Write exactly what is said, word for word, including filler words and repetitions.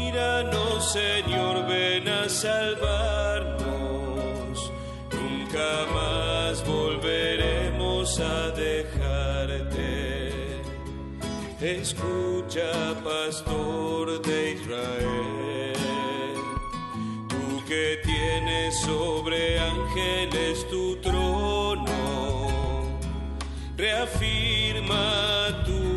míranos, Señor, ven a salvarnos. Nunca más volveremos a dejarte. Escucha, pastor de Israel, tú que tienes sobre ángeles tu trono, reafirma tu